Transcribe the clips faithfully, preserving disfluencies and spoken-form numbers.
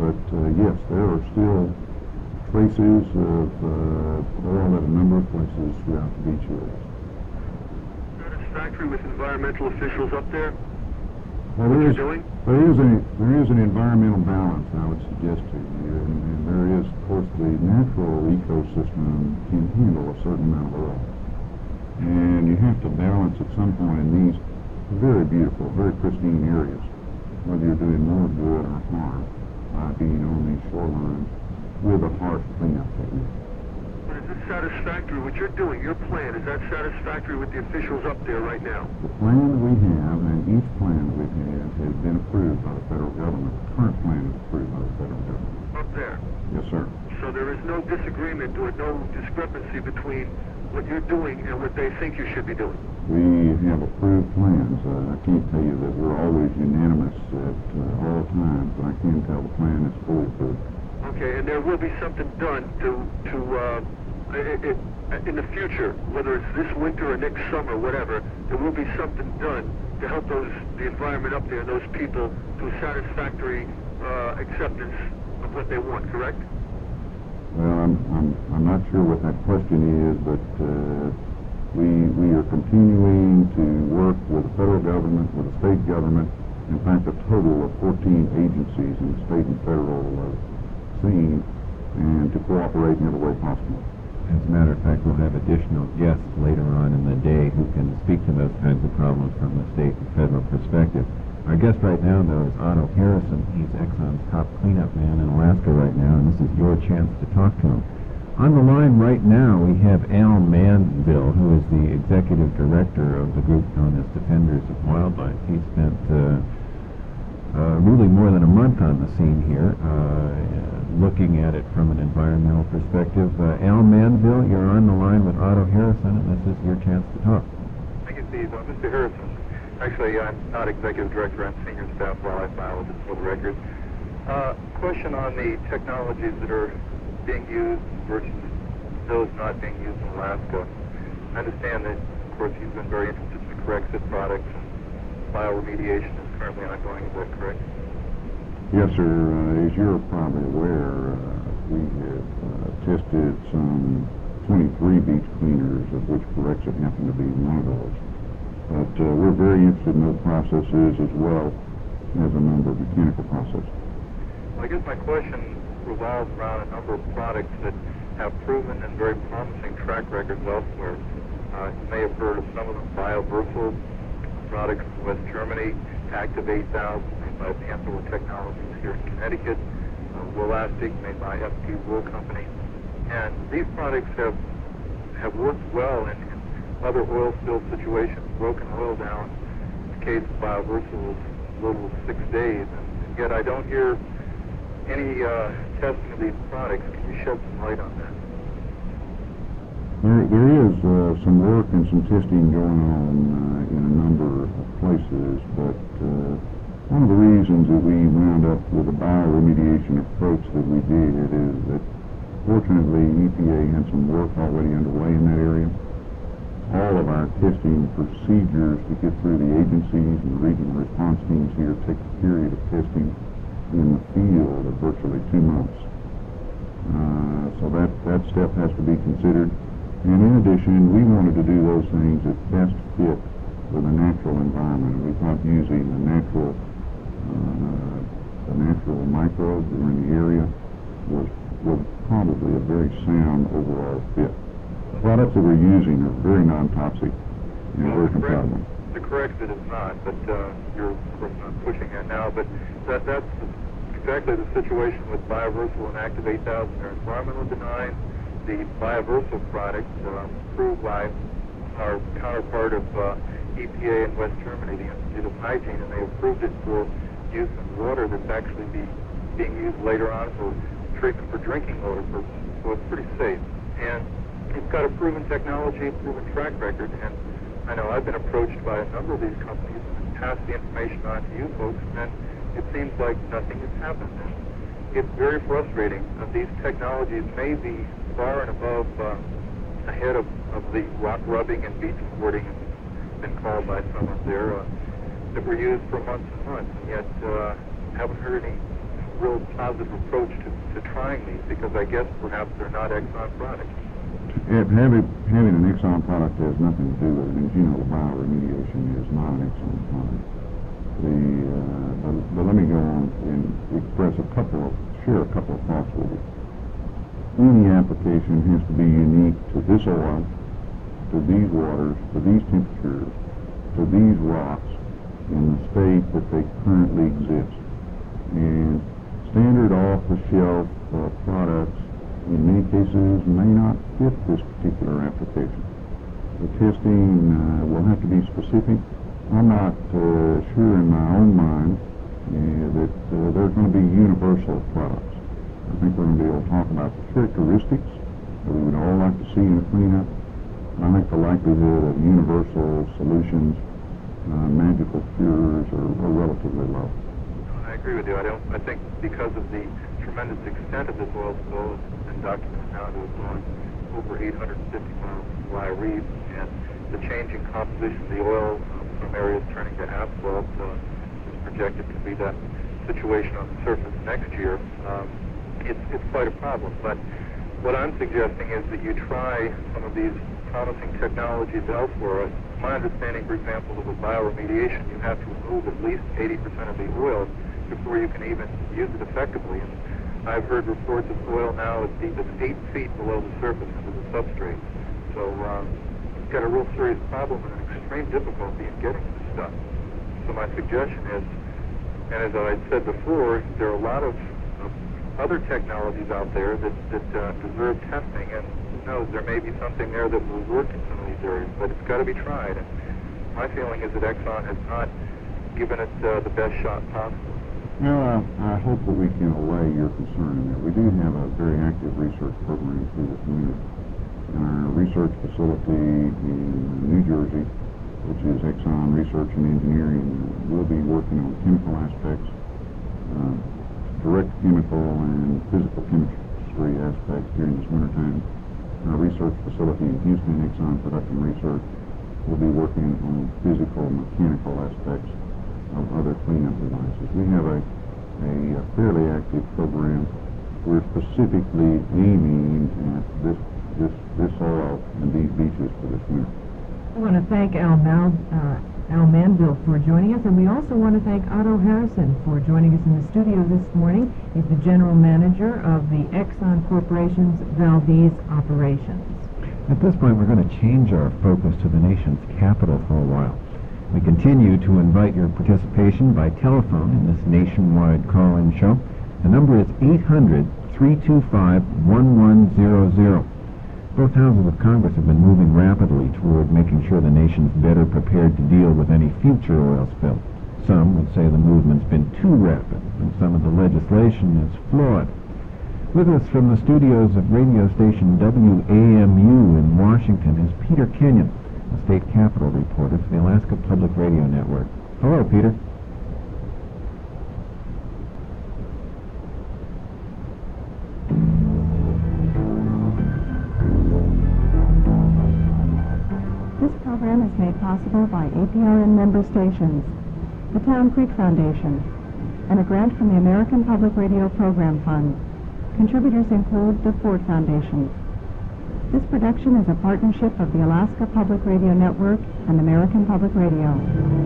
but uh, yes, there are still traces of uh, oil at a number of places throughout the beach areas. Satisfactory with environmental officials up there? Well, what there you're is, doing? There is, a, there is an environmental balance, I would suggest to you, and, and there is, of course, the natural ecosystem can handle a certain amount of oil. And you have to balance at some point in these very beautiful, very pristine areas, whether you're doing more good or harm by being on these shorelines with a harsh cleanup technique. But is this satisfactory? What you're doing, your plan, is that satisfactory with the officials up there right now? The plan that we have, and each plan that we've had, has been approved by the federal government. The current plan is approved by the federal government. Up there? Yes, sir. So there is no disagreement or no discrepancy between what you're doing and what they think you should be doing? We have approved plans. Uh, I can't tell you that we're always unanimous at uh, all times, but I can tell the plan is fully approved. Okay, and there will be something done to, to uh, it, it, in the future, whether it's this winter or next summer, whatever, there will be something done to help those, the environment up there, those people, to a satisfactory uh, acceptance of what they want, correct? Well, I'm, I'm, I'm not sure what that question is, but uh, we, we are continuing to work with the federal government, with the state government, in fact, a total of fourteen agencies in the state and federal uh, scene, and to cooperate in every way possible. As a matter of fact, we'll have additional guests later on in the day who can speak to those kinds of problems from the state and federal perspective. Our guest right now, though, is Otto Harrison. He's Exxon's top cleanup man in Alaska right now, and this is your chance to talk to him. On the line right now, we have Al Manville, who is the executive director of the group known as Defenders of Wildlife. He spent uh, uh, really more than a month on the scene here, uh, looking at it from an environmental perspective. Uh, Al Manville, you're on the line with Otto Harrison, and this is your chance to talk. Thank you, Steve. Uh, Mister Harrison, actually, I'm not executive director. I'm senior staff wildlife biologist for the record. Uh, question on the technologies that are being used versus those not being used in Alaska. I understand that, of course, you've been very interested in the Corexit products, and bioremediation is currently ongoing. Is that correct? Yes, sir. Uh, as you're probably aware, uh, we have uh, tested some twenty-three beach cleaners, of which Corexit happened to be one of those. But uh, we're very interested in those processes as well as a number of mechanical processes. Well, I guess my question revolves around a number of products that have proven and very promising track records elsewhere. Uh, you may have heard of some of them. BioVersil products from West Germany, Active eight thousand made by Panther Technologies here in Connecticut, uh, Willastic made by F P Wool Company. And these products have have worked well in, in other oil spill situations, broken oil down. In the case of BioVersil, was as little as six days. And, and yet I don't hear any uh, testing of these products. Can you shed some light on that? There, there is uh, some work and some testing going on uh, in a number of places, but uh, one of the reasons that we wound up with a bioremediation approach that we did is that fortunately E P A had some work already underway in that area. All of our testing procedures to get through the agencies and the regional response teams here take a period of testing in the field of virtually two months. Uh, so that, that step has to be considered. And in addition, we wanted to do those things that best fit with the natural environment. We thought using the natural, uh, the natural microbes that were in the area was, was probably a very sound overall fit. The products that we're using are very non-toxic and Well, very the correct- compatible. The Corexit is not, but uh, you're of course not pushing that now. But that, that's exactly the situation with BioVersil and Active eight thousand. They're environmental benign. The BioVersil product, uh, approved by our counterpart of uh, E P A in West Germany, the Institute of Hygiene, and they approved it for use in water that's actually be, being used later on for treatment for drinking water purposes. So it's pretty safe. And it's got a proven technology, proven track record, and I know I've been approached by a number of these companies and passed the information on to you folks, and it seems like nothing has happened. And it's very frustrating. Uh, these technologies may be far and above, uh, ahead of, of the rock rubbing and beach boarding, it's been called by some up there, uh, that were used for months and months, and yet uh, haven't heard any real positive approach to, to trying these, because I guess perhaps they're not Exxon products. If having, having an Exxon product has nothing to do with it. As you know, bioremediation is not an Exxon product. The, uh, but, but let me go on and express a couple of, share a couple of thoughts with you. Any application has to be unique to this oil, to these waters, to these temperatures, to these rocks, in the state that they currently exist. And standard off-the-shelf uh, products, in many cases, may not fit this particular application. The testing uh, will have to be specific. I'm not uh, sure in my own mind uh, that uh, they're going to be universal products. I think we're going to be able to talk about the characteristics that we would all like to see in a cleanup. I think the likelihood of universal solutions, uh, magical cures, are, are relatively low. I agree with you. I don't. I think because of the tremendous extent of this oil spill, it's been documented now to have gone over eight hundred fifty miles of dry reef, and the changing composition of the oil um, from areas turning to asphalt uh, is projected to be that situation on the surface next year. Um, it's, it's quite a problem. But what I'm suggesting is that you try some of these promising technologies elsewhere. My understanding, for example, that with bioremediation, you have to remove at least eighty percent of the oil before you can even use it effectively. And I've heard reports of oil now as deep as eight feet below the surface into the substrate. So um, you've got a real serious problem and an extreme difficulty in getting this stuff. So my suggestion is, and as I said before, there are a lot of uh, other technologies out there that, that uh, deserve testing, and who knows, there may be something there that will work in some of these areas, but it's got to be tried. And my feeling is that Exxon has not given it uh, the best shot possible. Well, I, I hope that we can allay your concern in that. We do have a very active research program through this winter. In our research facility in New Jersey, which is Exxon Research and Engineering, we'll be working on chemical aspects, uh, direct chemical and physical chemistry aspects during this wintertime. Our research facility in Houston, Exxon Production Research, will be working on physical and mechanical aspects of other cleanup devices. We have a, a, a fairly active program. We're specifically aiming at this this this oil and these beaches for this winter. I want to thank Al, Mal, uh, Al Manville for joining us, and we also want to thank Otto Harrison for joining us in the studio this morning. He's the general manager of the Exxon Corporation's Valdez operations. At this point, we're going to change our focus to the nation's capital for a while. We continue to invite your participation by telephone in this nationwide call-in show. The number is eight hundred, three two five, one one zero zero. Both houses of Congress have been moving rapidly toward making sure the nation's better prepared to deal with any future oil spill. Some would say the movement's been too rapid, and some of the legislation is flawed. With us from the studios of radio station W A M U in Washington is Peter Kenyon, a state capitol reporter for the Alaska Public Radio Network. Hello, Peter. This program is made possible by A P R N member stations, the Town Creek Foundation, and a grant from the American Public Radio Program Fund. Contributors include the Ford Foundation. This production is a partnership of the Alaska Public Radio Network and American Public Radio.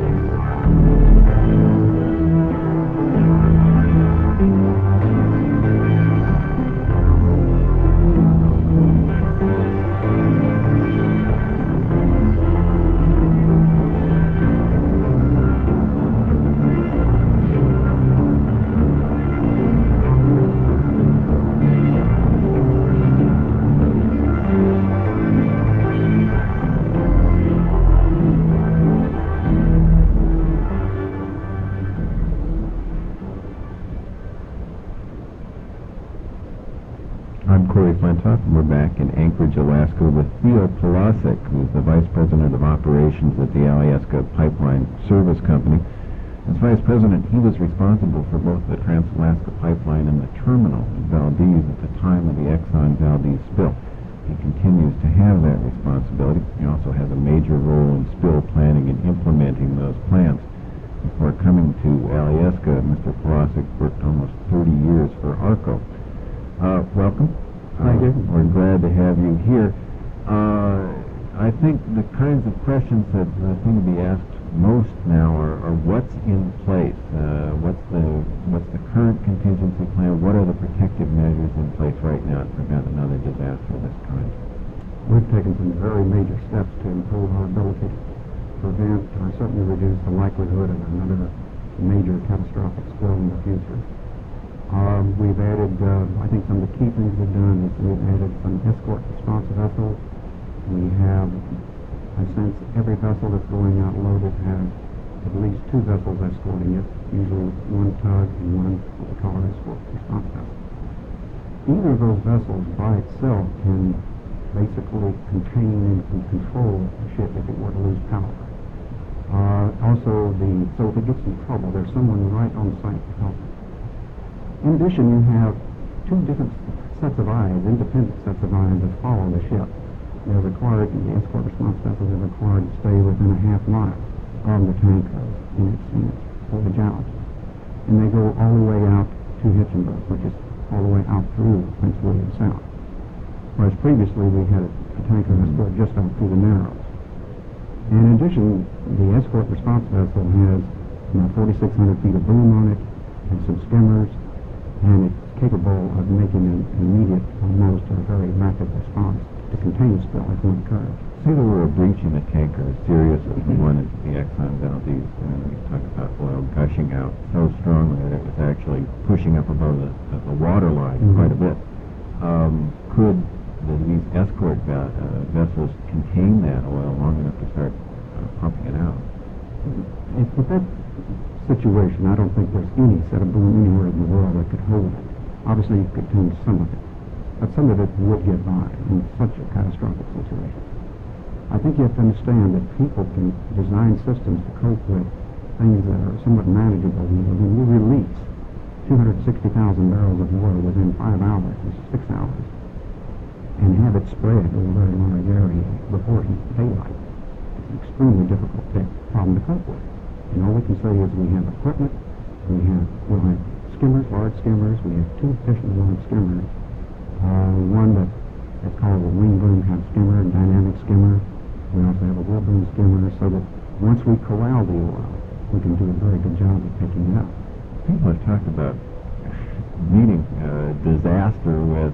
We're back in Anchorage, Alaska, with Theo Polasek, who's the Vice President of Operations at the Alyeska Pipeline Service Company. As Vice President, he was responsible for both the Trans-Alaska Pipeline and the terminal in Valdez at the time of the Exxon Valdez spill. He continues to have that responsibility. He also has a major role in spill planning and implementing those plans. Before coming to Alyeska, Mister Polasic worked almost thirty years for ARCO. Uh, welcome. Thank uh, you. We're glad to have you here. Uh, I think the kinds of questions that uh, seem to be asked most now are, are what's in place, uh, what's the what's the current contingency plan, what are the protective measures in place right now to prevent another disaster of this kind? We've taken some very major steps to improve our ability to prevent or certainly reduce the likelihood of another major catastrophic spill in the future. Um, we've added, uh, I think some of the key things we've done is we've added some escort response vessels. We have, I sense every vessel that's going out loaded has at least two vessels escorting it, usually one tug and one what we call an escort response vessel. Either of those vessels by itself can basically contain and can control the ship if it were to lose power. Uh, also, the so if it gets in trouble, there's someone right on site to help it. In addition, you have two different sets of eyes, independent sets of eyes that follow the ship. They're required, the escort response vessels are required to stay within a half mile of the tanker in its, in its portage out. And they go all the way out to Hitchenburg, which is all the way out through Prince William Sound. Whereas previously we had a, a tanker escort just out through the Narrows. And in addition, the escort response vessel has you know, forty-six hundred feet of boom on it and some skimmers, and it's capable of making an immediate, almost a very rapid response to contain the spill if one occurs. Say there were a breach in a tanker as serious as the one at the Exxon Valdez, and we talk about oil gushing out so strongly that it was actually pushing up above the, the, the water line mm-hmm. quite a bit. Um, could the, these escort va- uh, vessels contain that oil long enough to start uh, pumping it out? If, with that situation, I don't think there's any set of boom anywhere in the world that could hold it. Obviously, you could contain some of it, but some of it would get by in such a catastrophic situation. I think you have to understand that people can design systems to cope with things that are somewhat manageable. When you release two hundred sixty thousand barrels of oil within five hours, or six hours, and have it spread over a very large area before daylight, it's an extremely difficult problem to cope with. And all we can say is we have equipment, we have, we'll have skimmers, large skimmers, we have two efficient large skimmers, uh, one that is called a wing boom kind of skimmer, a dynamic skimmer. We also have a wheel boom skimmer, so that once we corral the oil, we can do a very good job of picking it up. People have talked about meeting uh, disaster with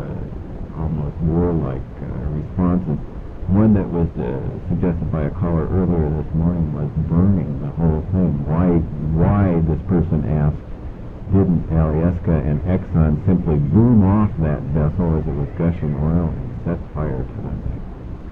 uh, almost warlike uh, responses. One that was uh, suggested by a caller earlier this morning was burning the whole thing. Why, why, this person asked, didn't Alyeska and Exxon simply boom off that vessel as it was gushing oil and set fire to the thing?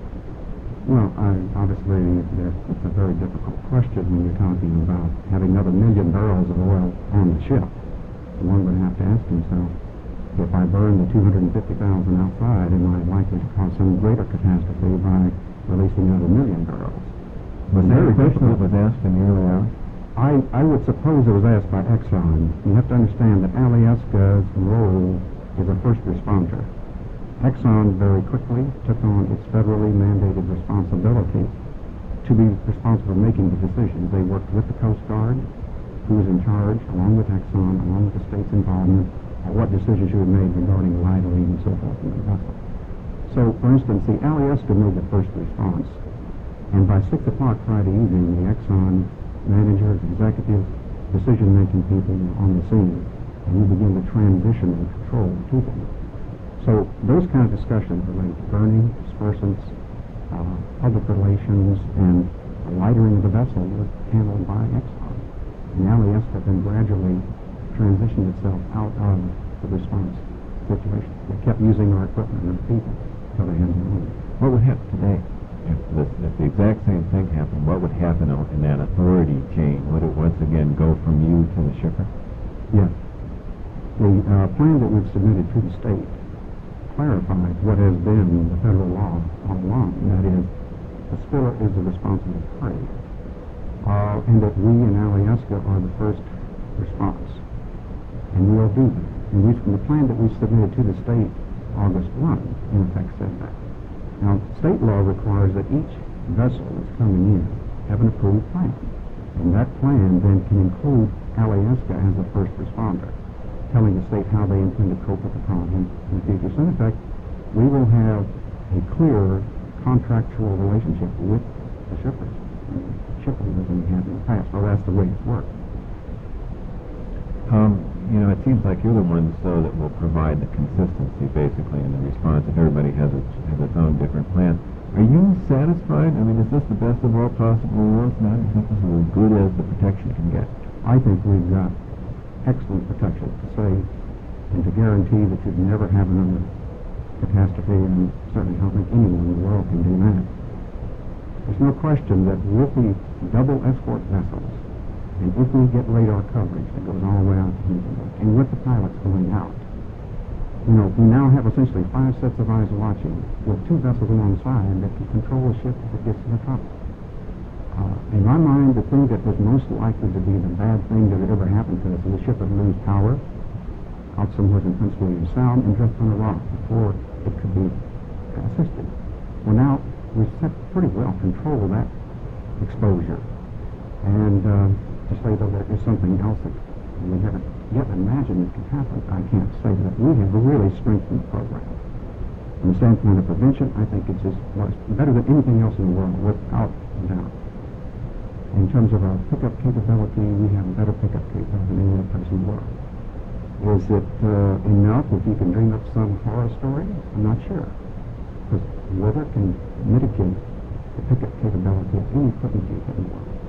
Well, I, obviously, it's a very difficult question when you're talking about having another million barrels of oil on the ship. One would have to ask himself, if I burn the two hundred fifty thousand outside, am I likely to cause some greater catastrophe by releasing another million barrels? Was that a question that was asked in the early hours? I, I would suppose it was asked by Exxon. You have to understand that Alyeska's role is a first responder. Exxon very quickly took on its federally mandated responsibility to be responsible for making the decisions. They worked with the Coast Guard, who was in charge, along with Exxon, along with the state's involvement, on what decisions should be made regarding lightering and so forth in the vessel. So, for instance, the Alyeska made the first response, and by six o'clock Friday evening, the Exxon managers, executives, decision-making people were on the scene, and we begin to transition and control to them. So those kind of discussions relate to burning, dispersants, uh, public relations, and the lightering of the vessel was handled by Exxon. And Alyeska then gradually transitioned itself out of the response situation. They kept using our equipment and our people until they had their own. What would happen today? If the, if the exact same thing happened, what would happen in that authority chain? Would it once again go from you to the shipper? Yes. The uh, plan that we've submitted to the state clarifies what has been the federal law all along. That is, the spiller is the responsible party, uh, and that we in Alyeska are the first response. And we'll do that. And we, from the plan that we submitted to the state August first, in effect said that. Now, state law requires that each vessel that's coming in have an approved plan. And that plan then can include Alyeska as a first responder, telling the state how they intend to cope with the problem in the future. So in effect, we will have a clear contractual relationship with the shippers, shippers than we had in the past. So that's the way it's worked. Um, you know, it seems like you're the ones, though, that will provide the consistency, basically, in the response. If everybody has its, has its own different plan. Are you satisfied? I mean, is this the best of all possible worlds now? Do you think this is as good as the protection can get? I think we've got excellent protection to say and to guarantee that you'd never have another catastrophe, and certainly I don't think anyone in the world can do that. There's no question that with the double escort vessels, and if we get radar coverage that goes all the way out to Hindenburg, and with the pilots going out, you know, we now have essentially five sets of eyes watching with two vessels alongside that can control the ship if it gets in the trouble. Uh, in my mind, the thing that was most likely to be the bad thing that ever happened to us is the ship would lose power out somewhere in Prince William Sound and drift on a rock before it could be assisted. Well, now we've set pretty well control of that exposure. And uh, to say that there is something else that we haven't yet imagined it could happen, I can't say that. We have a really strengthened program. From the standpoint of prevention, I think it's just well, it's better than anything else in the world, without doubt. In terms of our pickup capability, we have a better pickup capability than any other place in the world. Is it uh, enough if you can dream up some horror story? I'm not sure. Because weather can mitigate the pickup capability of any equipment you get in the world.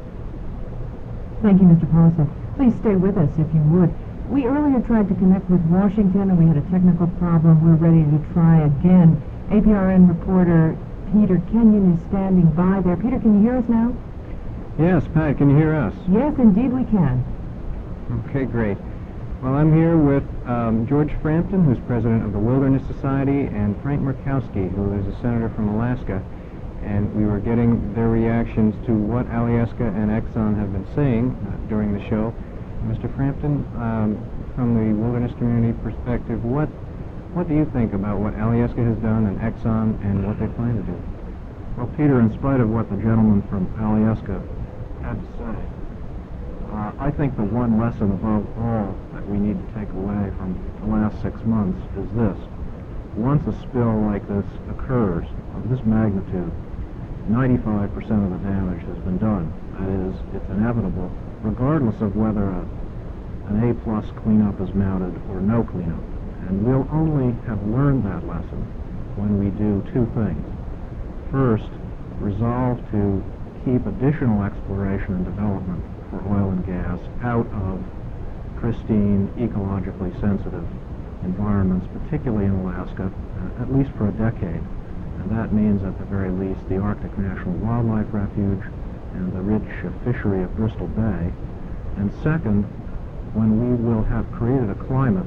Thank you, Mister Paulson. Please stay with us if you would. We earlier tried to connect with Washington and we had a technical problem. We're ready to try again. A P R N reporter Peter Kenyon is standing by there. Peter, can you hear us now? Yes, Pat, can you hear us? Yes, indeed we can. Okay, great. Well, I'm here with um, George Frampton, who's president of the Wilderness Society, and Frank Murkowski, who is a senator from Alaska. And we were getting their reactions to what Alyeska and Exxon have been saying uh, during the show. Mister Frampton, um, from the wilderness community perspective, what what do you think about what Alyeska has done and Exxon and what they plan to do? Well, Peter, in spite of what the gentleman from Alyeska had to say, uh, I think the one lesson above all that we need to take away from the last six months is this. Once a spill like this occurs, of this magnitude, ninety-five percent of the damage has been done. That is, it's inevitable, regardless of whether a, an A-plus cleanup is mounted or no cleanup. And we'll only have learned that lesson when we do two things. First, resolve to keep additional exploration and development for oil and gas out of pristine, ecologically sensitive environments, particularly in Alaska, uh, at least for a decade. And that means, at the very least, the Arctic National Wildlife Refuge and the rich uh, fishery of Bristol Bay. And second, when we will have created a climate,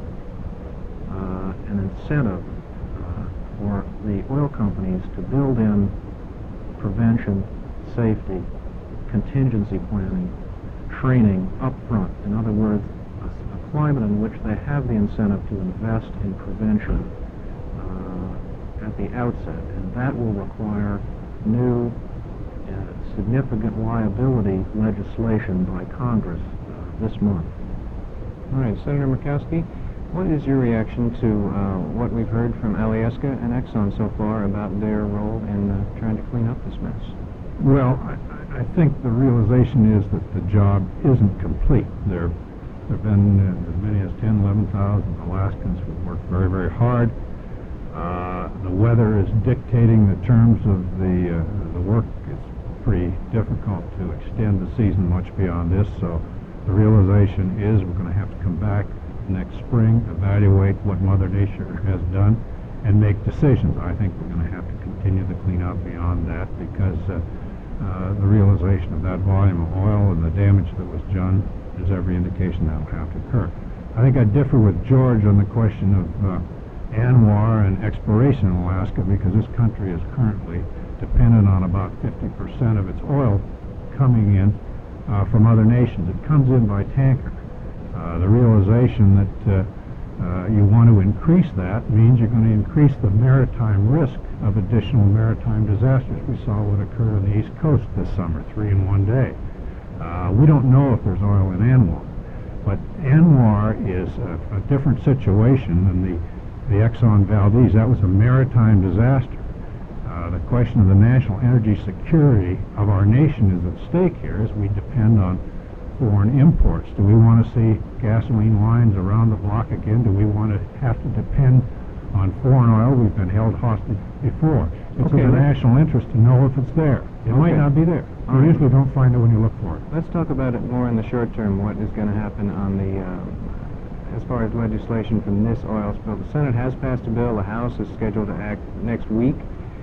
uh, an incentive uh, for the oil companies to build in prevention, safety, contingency planning, training up front. In other words, a, a climate in which they have the incentive to invest in prevention uh, at the outset. And that will require new uh, significant liability legislation by Congress uh, this month. All right, Senator Murkowski, what is your reaction to uh, what we've heard from Alyeska and Exxon so far about their role in uh, trying to clean up this mess? Well, I, I think the realization is that the job isn't complete. There there have been uh, as many as ten, eleven thousand Alaskans who worked very, very hard. Uh, the weather is dictating the terms of the, uh, the work. It's pretty difficult to extend the season much beyond this, so the realization is we're going to have to come back next spring, evaluate what Mother Nature has done, and make decisions. I think we're going to have to continue the cleanup beyond that because uh, uh, the realization of that volume of oil and the damage that was done, there's every indication that will have to occur. I think I differ with George on the question of uh, ANWR and exploration in Alaska because this country is currently dependent on about fifty percent of its oil coming in uh, from other nations. It comes in by tanker. Uh, the realization that uh, uh, you want to increase that means you're going to increase the maritime risk of additional maritime disasters. We saw what occurred on the East Coast this summer, three in one day. Uh, we don't know if there's oil in ANWR, but ANWR is a, a different situation than the, the Exxon Valdez. That was a maritime disaster. Uh, the question of the national energy security of our nation is at stake here as we depend on foreign imports. Do we want to see gasoline lines around the block again? Do we want to have to depend on foreign oil? We've been held hostage before. It's Okay, in the let's- national interest to know if it's there. It might Okay. not be there. All You right. usually don't find it when you look for it. Let's talk about it more in the short term, what is going to happen on the, um, as far as legislation from this oil spill. The Senate has passed a bill, the House is scheduled to act next week.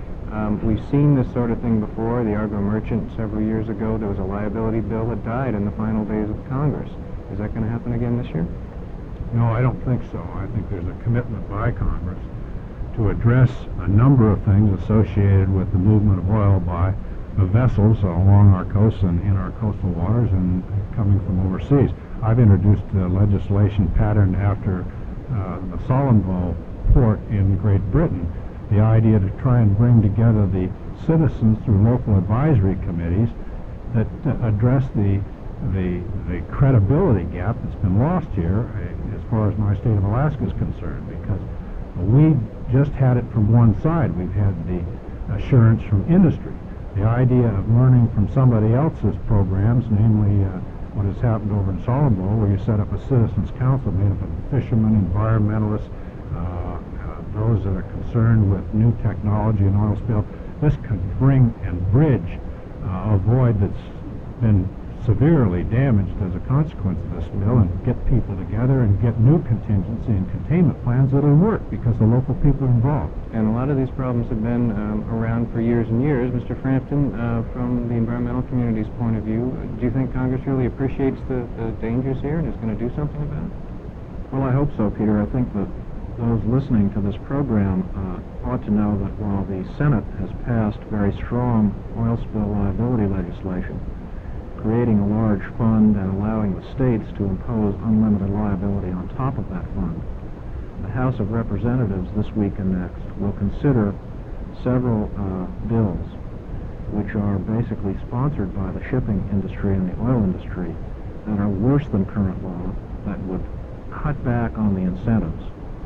Um, we've seen this sort of thing before. The Argo Merchant, several years ago, there was a liability bill that died in the final days of Congress. Is that going to happen again this year? No, I don't think so. I think there's a commitment by Congress to address a number of things associated with the movement of oil by the vessels along our coasts and in our coastal waters and coming from overseas. I've introduced uh, legislation patterned after uh, the Solemnville port in Great Britain, the idea to try and bring together the citizens through local advisory committees that uh, address the, the the credibility gap that's been lost here uh, as far as my state of Alaska is concerned, because we just had it from one side. We've had the assurance from industry. The idea of learning from somebody else's programs, namely uh, what has happened over in Solemnville, where you set up a citizens council made up of fishermen, environmentalists, uh, those that are concerned with new technology and oil spill. This could bring and bridge uh, a void that's been severely damaged as a consequence of this spill, and get people together and get new contingency and containment plans that'll work because the local people are involved. And a lot of these problems have been um, around for years and years. Mister Frampton, uh, from the environmental community's point of view, do you think Congress really appreciates the, the dangers here and is going to do something about it? Well, I hope so, Peter. I think that those listening to this program uh, ought to know that while the Senate has passed very strong oil spill liability legislation, creating a large fund and allowing the states to impose unlimited liability on top of that fund, the House of Representatives this week and next will consider several uh, bills which are basically sponsored by the shipping industry and the oil industry that are worse than current law, that would cut back on the incentives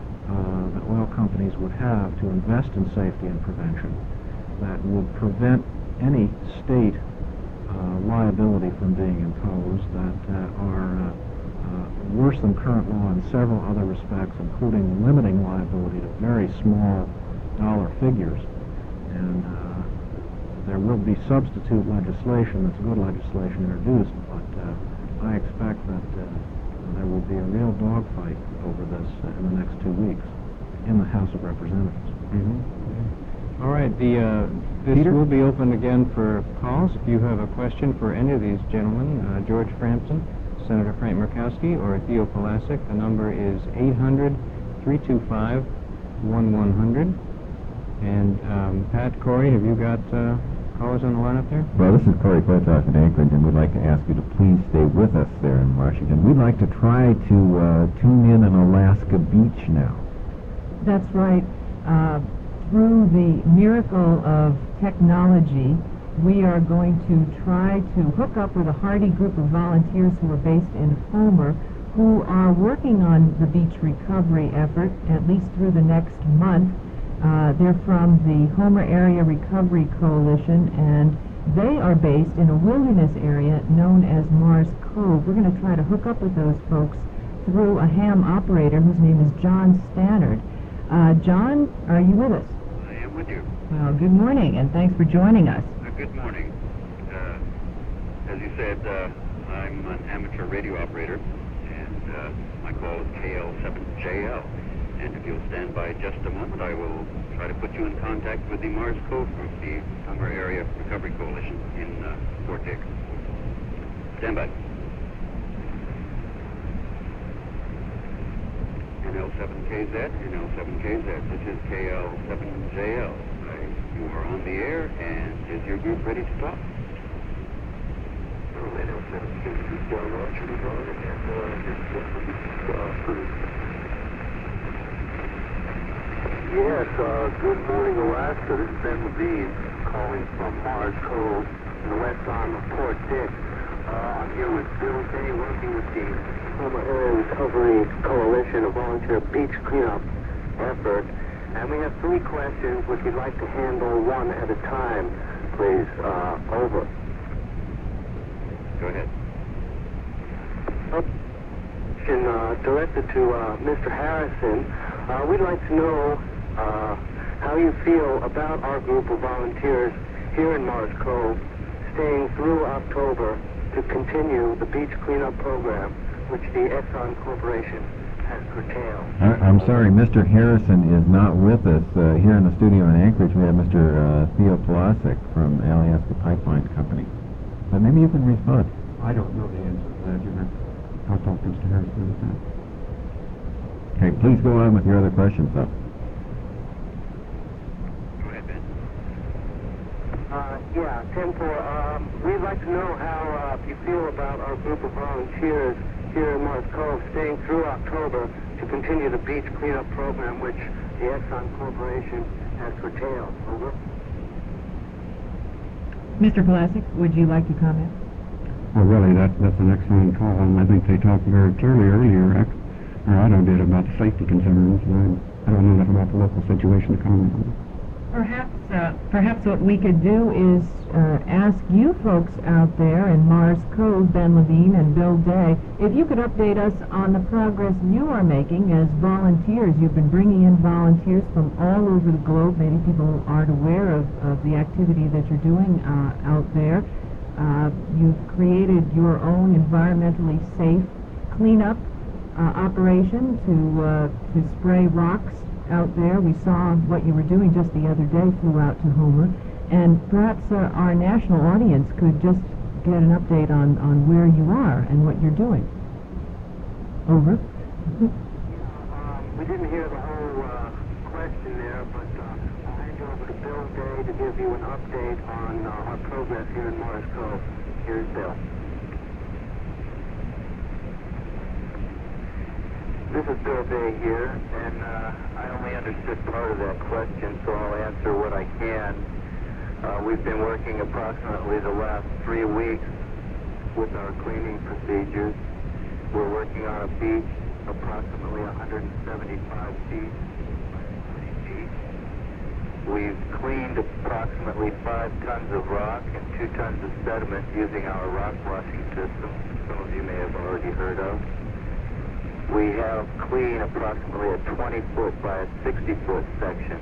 uh, that oil companies would have to invest in safety and prevention, that would prevent any state uh, liability from being imposed, that uh, are uh, uh, worse than current law in several other respects, including limiting liability to very small dollar figures. And uh, there will be substitute legislation, that's good legislation introduced, but uh, I expect that uh, there will be a real dogfight over this uh, in the next two weeks in the House of Representatives. Mm-hmm. All right, the uh, this Peter? will be open again for calls. If you have a question for any of these gentlemen, uh, George Frampton, Senator Frank Murkowski, or Theo Polaski, the number is eight hundred, three two five, one one hundred. And um, Pat, Corey, have you got uh, callers on the line up there? Well, this is Corey Potoff in Anchorage, and we'd like to ask you to please stay with us there in Washington. We'd like to try to uh, tune in on Alaska Beach now. That's right. Uh, through the miracle of technology, we are going to try to hook up with a hardy group of volunteers who are based in Homer, who are working on the beach recovery effort, at least through the next month. Uh, they're from the Homer Area Recovery Coalition, and they are based in a wilderness area known as Mars Cove. We're going to try to hook up with those folks through a ham operator whose name is John Stannard. Uh, John, are you with us? I am with you. Well, good morning, and thanks for joining us. Uh, good morning. Uh, as you said, uh, I'm an amateur radio operator, and uh, my call is K L seven J L. And if you'll stand by just a moment, I will try to put you in contact with the Mars Cove Group, the Homer Area Recovery Coalition in uh, Fort Dix. Stand by. N L seven K Z, N L seven K Z. This is K L seven J L. I, you are on the air, and is your group ready to talk? N L seven K Z, Roger, and Yes, uh, good morning, Alaska. This is Ben Levine calling from Mars Cove in the west arm of Port Dix. Uh, I'm here with Bill Day, working with the Homer Area Recovery Coalition, a volunteer beach cleanup effort. And we have three questions which we'd like to handle one at a time, please. Uh, over. Go ahead. Question uh, directed to uh, Mister Harrison. Uh, we'd like to know uh, how you feel about our group of volunteers here in Mars Cove staying through October to continue the beach cleanup program which the Exxon Corporation has curtailed. I, I'm sorry, Mister Harrison is not with us. Uh, here in the studio in Anchorage, we have Mister Uh, Theo Polasic from Alaska Pipeline Company. But maybe you can respond. I don't know the answer to that. You have to, I'll talk to Mister Harrison about that. Okay, please go on with your other questions, though. Go ahead, Ben. Uh, yeah, ten four. Um, we'd like to know how uh, you feel about our group of volunteers here in Mars Cove staying through October to continue the beach cleanup program which the Exxon Corporation has curtailed. Over. Mister Polasic, would you like to comment? Well, really, that, that's an excellent call, and I think they talked very clearly earlier, or Otto did, about the safety concerns. And I, I don't know enough about the local situation to comment on it. Perhaps, uh, perhaps what we could do is uh, ask you folks out there in Mars Cove, Ben Levine and Bill Day, if you could update us on the progress you are making as volunteers. You've been bringing in volunteers from all over the globe. Maybe people aren't aware of, of the activity that you're doing uh, out there. Uh, you've created your own environmentally safe cleanup uh, operation to uh, to spray rocks out there. We saw what you were doing just the other day, flew out to Homer, and perhaps uh, our national audience could just get an update on, on where you are and what you're doing. Over. Um, we didn't hear the whole uh, question there, but uh, I'll hand you over to Bill Day to give you an update on uh, our progress here in Mars Cove. Here's Bill. This is Bill Day here, and uh, I only understood part of that question, so I'll answer what I can. Uh, we've been working approximately the last three weeks with our cleaning procedures. We're working on a beach approximately one hundred seventy-five feet by twenty feet. We've cleaned approximately five tons of rock and two tons of sediment using our rock washing system, some of you may have already heard of. We have clean approximately a twenty foot by a sixty foot section.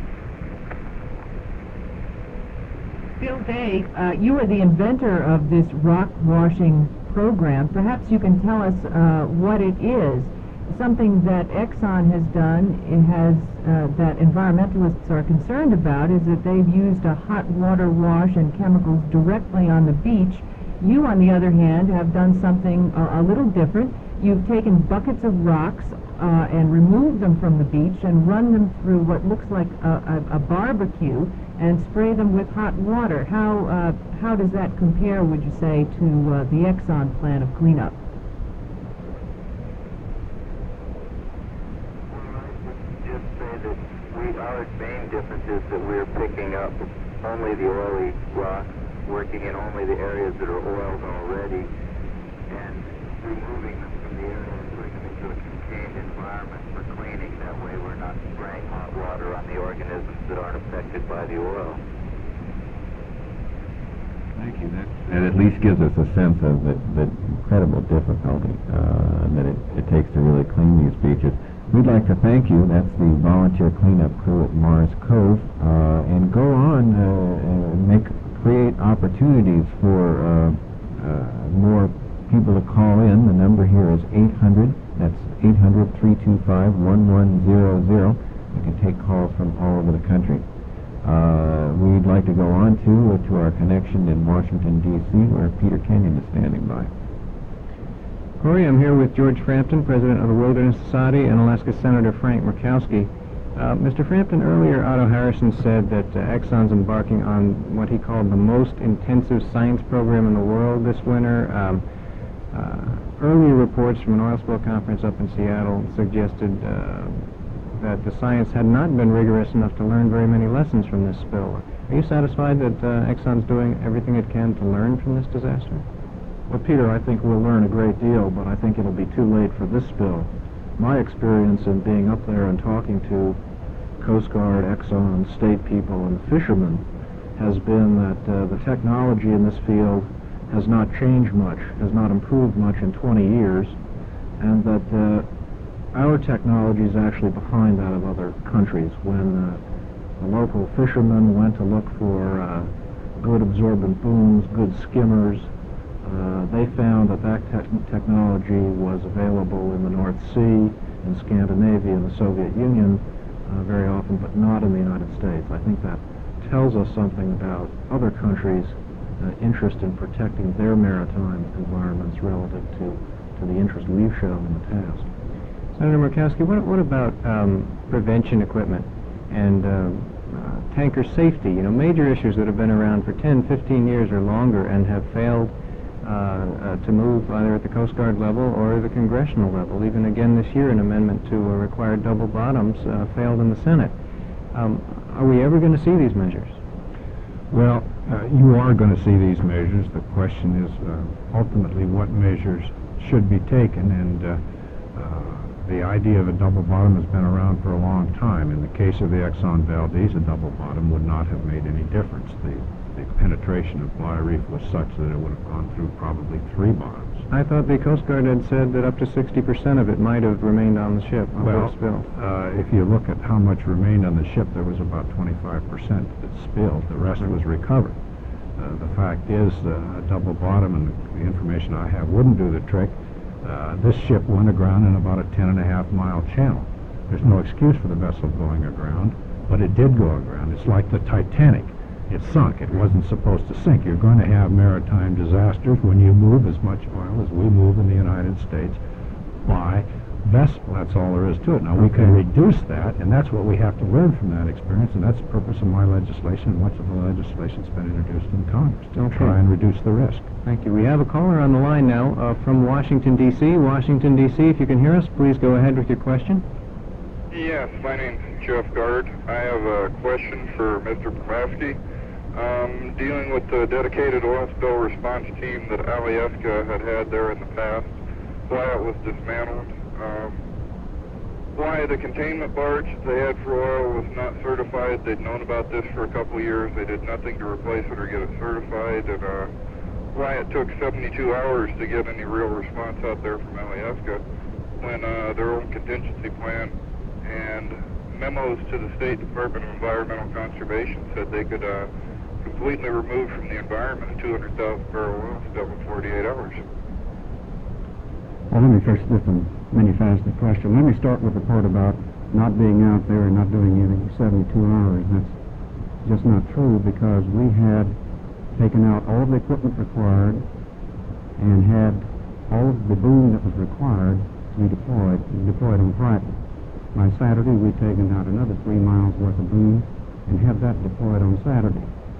Bill Day, uh, you are the inventor of this rock washing program. Perhaps you can tell us uh, what it is. Something that Exxon has done, it has uh, that environmentalists are concerned about, is that they've used a hot water wash and chemicals directly on the beach. You, on the other hand, have done something a, a little different. You've taken buckets of rocks uh, and removed them from the beach and run them through what looks like a, a, a barbecue and spray them with hot water. How uh, how does that compare, would you say, to uh, the Exxon plan of cleanup? Just say that we, our main difference is that we're picking up only the oily rock, working in only the areas that are oiled already, and removing them from the area and putting them into a contained environment for cleaning. That way we're not spraying hot water on the organisms that aren't affected by the oil. Thank you. That, that at least gives us a sense of the, the incredible difficulty uh, that it, it takes to really clean these beaches. We'd like to thank you. That's the volunteer cleanup crew at Mars Cove, uh, and go on uh, and make create opportunities for uh, uh, more people to call in. The number here is eight hundred. That's eight hundred, three two five, one one zero zero. You can take calls from all over the country. Uh, we'd like to go on to uh, to our connection in Washington, D C, where Peter Kenyon is standing by. Corey, I'm here with George Frampton, President of the Wilderness Society, and Alaska Senator Frank Murkowski. Uh, Mister Frampton, earlier Otto Harrison said that uh, Exxon's embarking on what he called the most intensive science program in the world this winter. Um, uh, earlier reports from an oil spill conference up in Seattle suggested uh, that the science had not been rigorous enough to learn very many lessons from this spill. Are you satisfied that uh, Exxon's doing everything it can to learn from this disaster? Well, Peter, I think we'll learn a great deal, but I think it'll be too late for this spill. My experience in being up there and talking to Coast Guard, Exxon, state people, and fishermen has been that uh, the technology in this field has not changed much, has not improved much in twenty years, and that uh, our technology is actually behind that of other countries. When uh, the local fishermen went to look for uh, good absorbent booms, good skimmers, uh, they found that that te technology was available in the North Sea, in Scandinavia, in the Soviet Union uh, very often, but not in the United States. I think that tells us something about other countries' uh, interest in protecting their maritime environments relative to, to the interest we've shown in the past. Senator Murkowski, what, what about um, prevention equipment and uh, uh, tanker safety? You know, major issues that have been around for ten, fifteen years or longer and have failed uh, uh, to move either at the Coast Guard level or the congressional level. Even again this year, an amendment to uh, require double bottoms uh, failed in the Senate. Um, are we ever going to see these measures? Well, uh, you are going to see these measures. The question is uh, ultimately what measures should be taken, and uh, uh, the idea of a double bottom has been around for a long time. In the case of the Exxon Valdez, a double bottom would not have made any difference. The, the penetration of Bligh Reef was such that it would have gone through probably three bottoms. I thought the Coast Guard had said that up to sixty percent of it might have remained on the ship. Well, spilled. Uh, if you look at how much remained on the ship, there was about twenty-five percent that spilled. The rest was recovered. Uh, the fact is, uh, a double bottom, and the information I have, wouldn't do the trick. Uh, this ship went aground in about a ten and a half mile channel. There's no excuse for the vessel going aground, but it did go aground. It's like the Titanic. It sunk. It wasn't supposed to sink. You're going to have maritime disasters when you move as much oil as we move in the United States by vessel. That's all there is to it. Now, we can reduce that, and that's what we have to learn from that experience, and that's the purpose of my legislation, and much of the legislation's been introduced in Congress, to Okay. try and reduce the risk. Thank you. We have a caller on the line now uh, from Washington, D C Washington, D C, if you can hear us, please go ahead with your question. Yes, my name's Jeff Gard. I have a question for Mister Pulaski. Um, dealing with the dedicated oil spill response team that Alyeska had had there in the past, why it was dismantled, um, why the containment barge they had for oil was not certified. They'd known about this for a couple of years. They did nothing to replace it or get it certified, and uh, why it took seventy-two hours to get any real response out there from Alyeska when uh, their own contingency plan and memos to the State Department of Environmental Conservation said they could uh, completely remove from the environment a two hundred thousand barrel oil spill in forty-eight hours. Well, let me first, with a many-faceted question, let me start with the part about not being out there and not doing anything for seventy-two hours. That's just not true, because we had taken out all of the equipment required and had all of the boom that was required to be deployed, deployed on Friday. By Saturday, we'd taken out another three miles worth of boom and had that deployed on Saturday.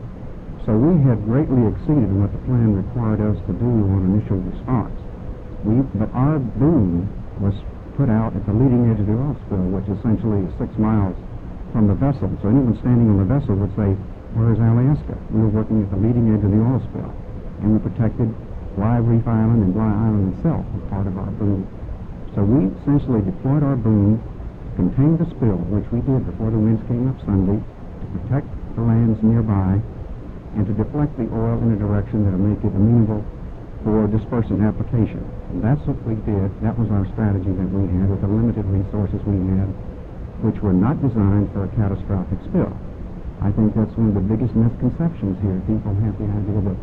So we had greatly exceeded what the plan required us to do on initial response. We, but our boom was put out at the leading edge of the oil spill, which essentially is six miles from the vessel. So anyone standing on the vessel would say, "Where is Alyeska?" We were working at the leading edge of the oil spill, and we protected Bligh Reef Island and Bligh Island itself as part of our boom. So we essentially deployed our boom to contain the spill, which we did before the winds came up Sunday, to protect the lands nearby, and to deflect the oil in a direction that would make it amenable for dispersant application. And that's what we did. That was our strategy that we had with the limited resources we had, which were not designed for a catastrophic spill. I think that's one of the biggest misconceptions here. People have the idea that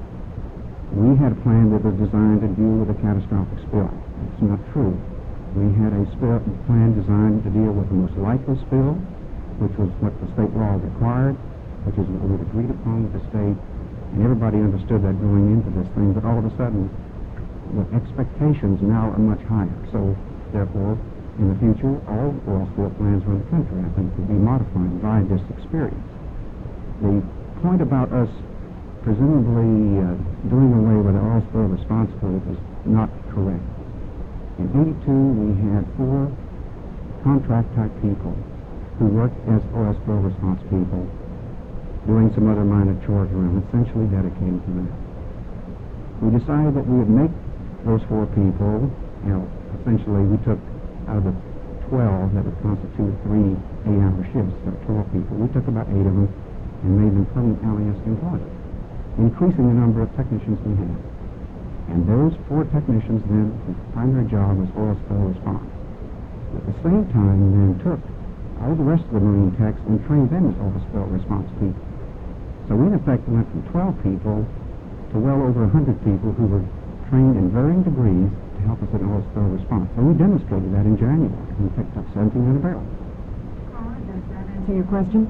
we had a plan that was designed to deal with a catastrophic spill. It's not true. We had a spill plan designed to deal with the most likely spill, which was what the state law required, which is what we had agreed upon with the state, and everybody understood that going into this thing, but all of a sudden, the expectations now are much higher. So, therefore, in the future, all oil spill plans around the country, I think, will be modified by this experience. The point about us presumably uh, doing away with the oil spill response group is not correct. In eighty-two, we had four contract-type people who worked as oil spill response people, doing some other minor chores around, essentially dedicated to that. We decided that we would make those four people, you know, essentially we took out of the twelve that would constitute three eight-hour shifts, so twelve people, we took about eight of them and made them permanent Alyeska employees, increasing the number of technicians we had. And those four technicians then, whose primary job was oil spill response. At the same time, then took all the rest of the Marine techs and trained them as oil spill response people. So we in effect went from twelve people to well over one hundred people who were trained in varying degrees to help us in oil spill response. So we demonstrated that in January. We picked up seventeen hundred barrels. Does that answer your question?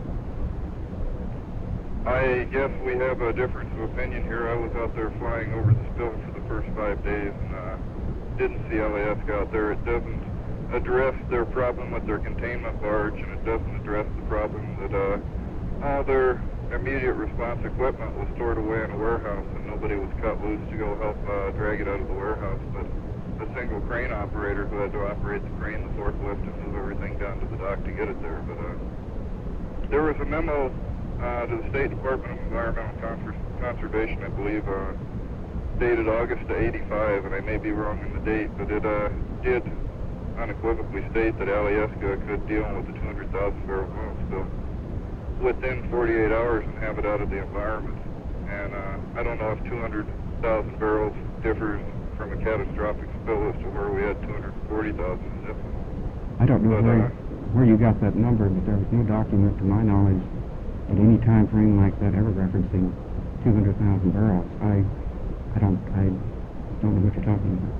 I guess we have a difference of opinion here. I was out there flying over the spill for the first five days and uh, didn't see Alyeska out there. It doesn't address their problem with their containment barge, and it doesn't address the problem that uh, all their immediate response equipment was stored away in a warehouse and nobody was cut loose to go help uh, drag it out of the warehouse, but a single crane operator who had to operate the crane, the forklift, and move everything down to the dock to get it there. But uh, there was a memo uh, to the State Department of Environmental Conser- Conservation, I believe, uh, dated August of eighty-five, and I may be wrong in the date, but it uh, did unequivocally state that Alyeska could deal with the two hundred thousand barrel oil spill within forty-eight hours and have it out of the environment. And uh, I don't know if two hundred thousand barrels differs from a catastrophic spill as to where we had two hundred forty thousand. I don't know But, where, uh, where you got that number, but there was no document, to my knowledge, at any time frame like that ever referencing two hundred thousand barrels. I, I don't, I don't know what you're talking about.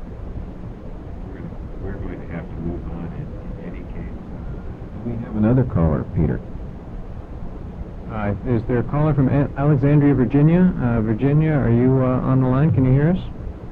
We're going to have to move on in, in any case. We have another caller, Peter. Uh, is there a caller from A- Alexandria, Virginia? Uh, Virginia, are you uh, on the line? Can you hear us?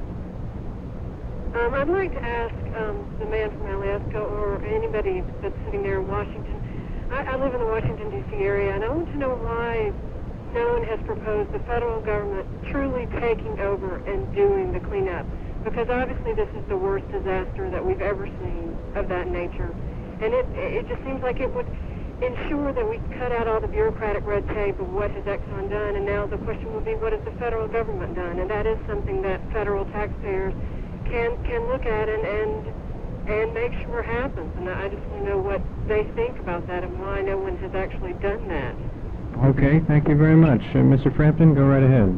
Um, I'd like to ask um, the man from Alaska or anybody that's sitting there in Washington. I, I live in the Washington, D C area, and I want to know why no one has proposed the federal government truly taking over and doing the cleanup. Because obviously this is the worst disaster that we've ever seen of that nature. And it, it just seems like it would ensure that we cut out all the bureaucratic red tape of what has Exxon done, and now the question will be, what has the federal government done? And that is something that federal taxpayers can can look at and and, and make sure happens. And I just want to know what they think about that and why no one has actually done that. Okay, thank you very much. Uh, Mister Frampton, go right ahead.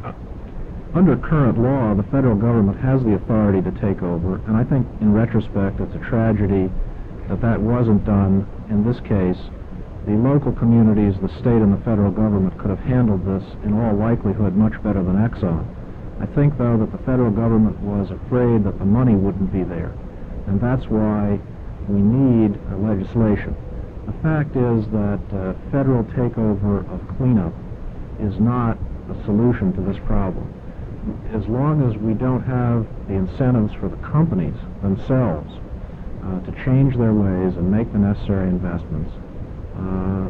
Under current law, the federal government has the authority to take over, and I think in retrospect it's a tragedy that that wasn't done in this case. The local communities, the state, and the federal government could have handled this in all likelihood much better than Exxon. I think, though, that the federal government was afraid that the money wouldn't be there, and that's why we need uh, legislation. The fact is that uh, federal takeover of cleanup is not a solution to this problem. As long as we don't have the incentives for the companies themselves uh, to change their ways and make the necessary investments, uh,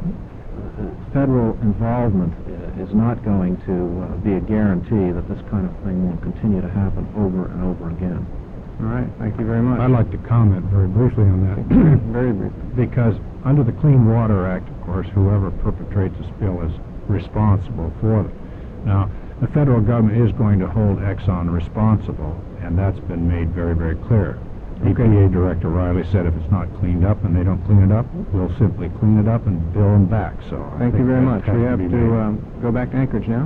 federal involvement is not going to uh, be a guarantee that this kind of thing won't continue to happen over and over again. All right, thank you very much. I'd like to comment very briefly on that. Very briefly. Because under the Clean Water Act, of course, whoever perpetrates a spill is responsible for it. Now, the federal government is going to hold Exxon responsible, and that's been made very, very clear. E P A Director Riley said if it's not cleaned up and they don't clean it up, we'll simply clean it up and bill them back. So I Thank you think very that much. has We have be to made. um, go back to Anchorage now.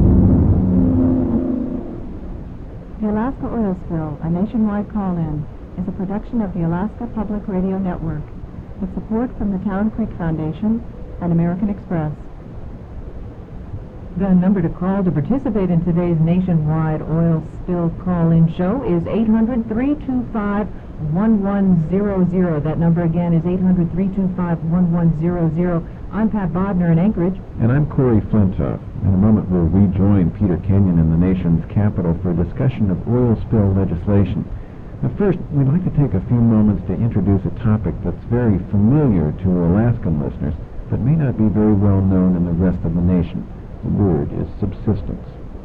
The Alaska oil spill, a nationwide call-in. is a production of the Alaska Public Radio Network with support from the Town Creek Foundation and American Express. The number to call to participate in today's nationwide oil spill call-in show is eight hundred, three two five, one one zero zero. That number again is eight hundred, three two five, one one zero zero. I'm Pat Bodner in Anchorage. And I'm Corey Flintoff. In a moment we'll rejoin Peter Kenyon in the nation's capital for a discussion of oil spill legislation. But first, we'd like to take a few moments to introduce a topic that's very familiar to Alaskan listeners, but may not be very well known in the rest of the nation. The word is subsistence.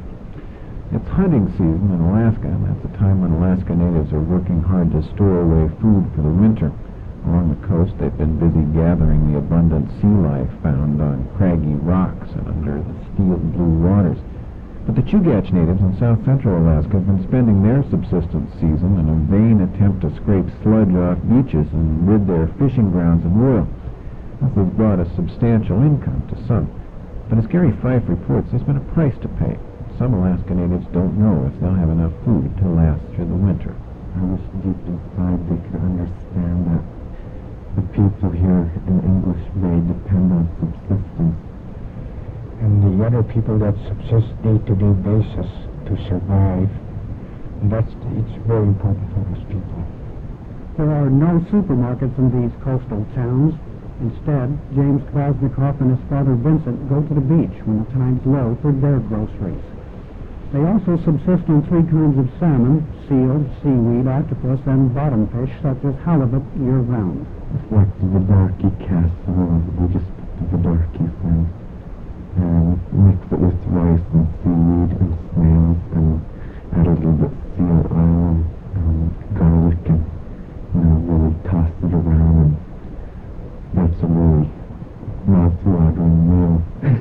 It's hunting season in Alaska, and that's a time when Alaska natives are working hard to store away food for the winter. Along the coast, they've been busy gathering the abundant sea life found on craggy rocks and under the steel blue waters. But the Chugach natives in south central Alaska have been spending their subsistence season in a vain attempt to scrape sludge off beaches and rid their fishing grounds of oil. This has brought a substantial income to some. But as Gary Fife reports, there's been a price to pay. Some Alaska natives don't know if they'll have enough food to last through the winter. I wish deep inside they could understand that the people here in English Bay depend on subsistence. And the other people that subsist day-to-day basis to survive. And that's, it's very important for those people. There are no supermarkets in these coastal towns. Instead, James Kvasnikoff and his father Vincent go to the beach when the tide's low for their groceries. They also subsist on three kinds of salmon, seal, seaweed, octopus, and bottom fish such as halibut year-round. It's like the Vidarki casserole. We just put the Vidarki in and mix it with rice and seaweed and snails and add a little bit of seal oil and garlic and, you know, really toss it around, and that's a really mouth-watering meal.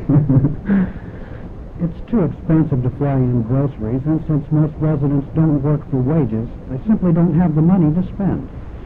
It's too expensive to fly in groceries, and since most residents don't work for wages, they simply don't have the money to spend.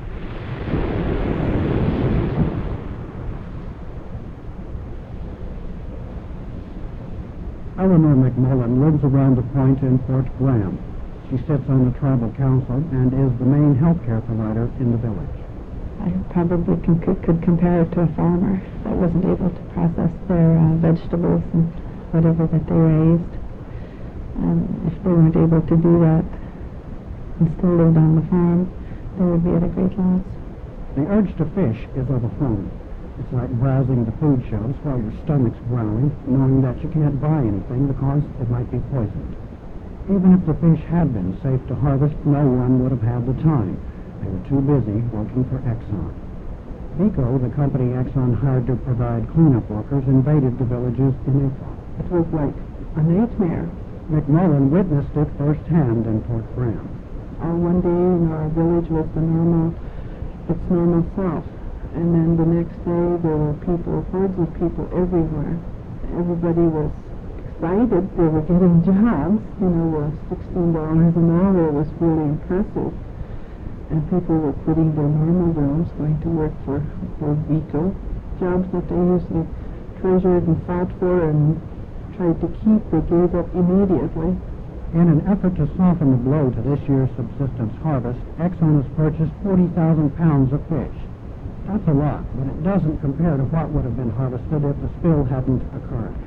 Eleanor McMullen lives around the point in Fort Graham. She sits on the tribal council and is the main health care provider in the village. I probably can, could, could compare it to a farmer that wasn't able to process their uh, vegetables and whatever that they raised. Um, if they weren't able to do that and still lived on the farm, they would be at a great loss. The urge to fish is overwhelming. It's like browsing the food shelves while your stomach's growling, knowing that you can't buy anything because it might be poisoned. Even if the fish had been safe to harvest, no one would have had the time. They were too busy working for Exxon. Vico, the company Exxon hired to provide cleanup workers, invaded the villages in April. It was like a nightmare. McMullen witnessed it firsthand in Fort Graham. Uh, one day in our village was the normal, its normal self. And then the next day there were people, hordes of people everywhere. Everybody was excited. They were getting jobs. You know, uh, sixteen dollars an hour was really impressive. And people were quitting their normal jobs, going to work for, for Vico. Jobs that they usually treasured and fought for and tried to keep, they gave up immediately. In an effort to soften the blow to this year's subsistence harvest, Exxon has purchased forty thousand pounds of fish. That's a lot, but it doesn't compare to what would have been harvested if the spill hadn't occurred.